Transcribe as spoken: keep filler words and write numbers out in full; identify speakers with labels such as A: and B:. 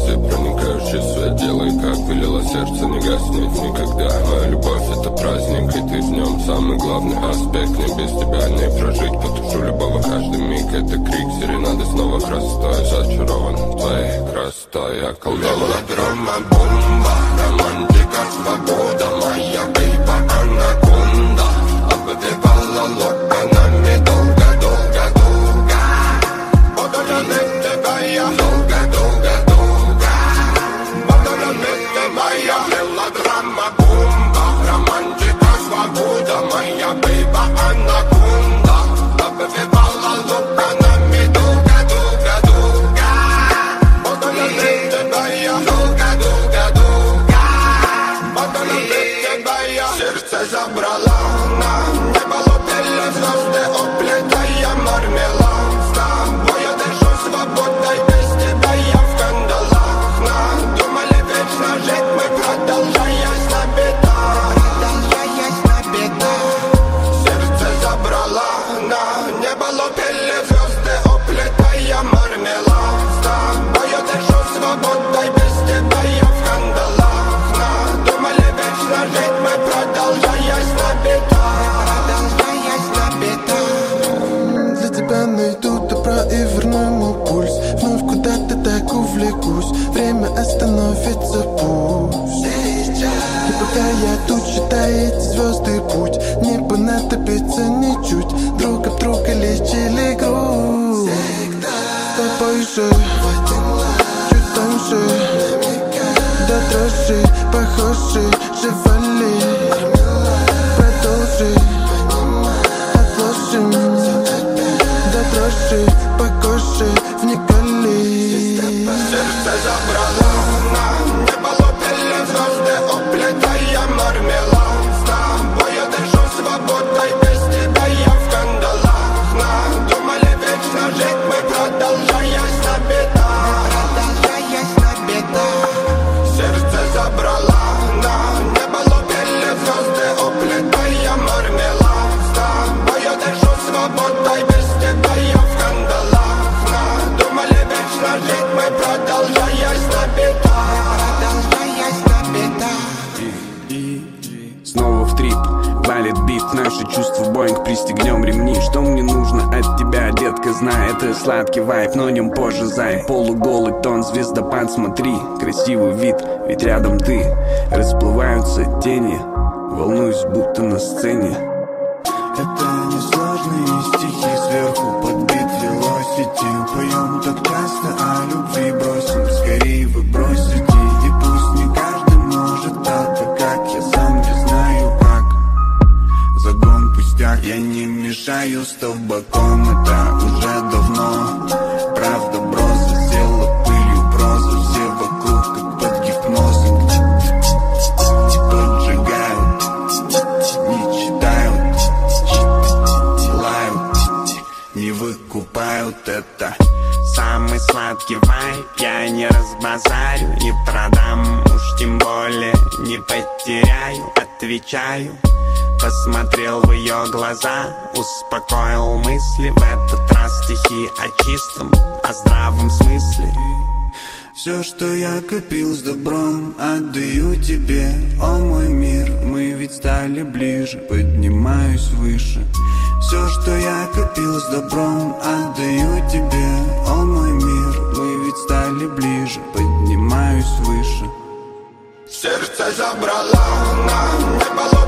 A: волосы, проникающий свет. Делай, как велело сердце, не гаснет никогда. Моя любовь — это праздник, и ты в нем самый главный аспект. Мне без тебя не прожить, потушу любого каждый миг. Это крик, серенады снова красотой. Зачарован твоей красотой, я колдован. Мелодрама, бомба, романтика, свобода. Моя бейба, анаконда, обвивала локонами долго-долго-долго. Буду любить тебя я долго-долго-долго. Буду любить тебя я. Мелодрама, бомба, романтика, свобода. Моя бейба, анаконда, обвивала локонами долго-долго-долго. Буду любить тебя я долго-долго-долго. Буду любить тебя я. Сердце забрала на небо, лупили звезды, уплетая мармелад. С тобой я дышу свободой, без тебя я в кандалах. Надумали вечно жить мы, продолжаясь на бедах. Продолжаясь на бедах. Сердце забрала на небо, лупили звезды, уплетая мармелад. С тобой я дышу свободой, без тебя я в кандалах. Надумали вечно жить мы, продолжаясь на бедах. Продолжаясь на бедах.
B: Для тебя найду добро и верну ему пульс. Вновь куда-то так увлекусь, время остановится пусть. И пока я тут считаю эти звезды путь, не понадобится ничуть. Друг об друга лечили грусть. С тобой же чуть тоньше, да дрожи, похожи, живали. Продолжи, отложим, да дрожи, по коже вникали.
A: Сердце забрала на небо, лупили звезды, уплетая мармелад. С тобой я дышу свободой, без тебя я в кандалах. Надумали вечно жить мы, продолжаясь на бедах. Продолжаясь на бедах. Сердце забрала на небо, лупили звезды, уплетая мармелад. С тобой я дышу свободой, без тебя я в кандалах. Надумали вечно жить мы, продолжаясь на бедах. Продолжаясь на бедах.
C: Снова в трип, валит бит, наши чувства боинг, пристегнем ремни. Что мне нужно от тебя, детка, знай, это сладкий вайб, но нем позже зай. Полуголый тон, звездопад, смотри, красивый вид, ведь рядом ты. Расплываются тени, волнуюсь, будто на сцене.
D: Это несложные стихи, сверху подбит велосити. Поем так часто о любви, бросим, скорее вы бросите. И пусть не каждый может так, как я сам не знаю как. Загон пустяк, я не мешаю с табаком, это уже давно. Правда, броза села пылью, проза, все вокруг как под гипнозом. Поджигают, не читают, лают, не выкупают это.
C: Самый сладкий вайб, я не разбазарю, не продам, уж тем более не потеряю. Отвечаю, посмотрел в ее глаза, успокоил мысли. В этот раз стихи о чистом, о здравом смысле.
D: Все, что я копил с добром, отдаю тебе, о мой мир. Мы ведь стали ближе, поднимаюсь выше. Все, что я копил с добром, отдаю тебе, о мой мир. Мы ведь стали ближе, поднимаюсь выше.
A: Сердце забрала на небо.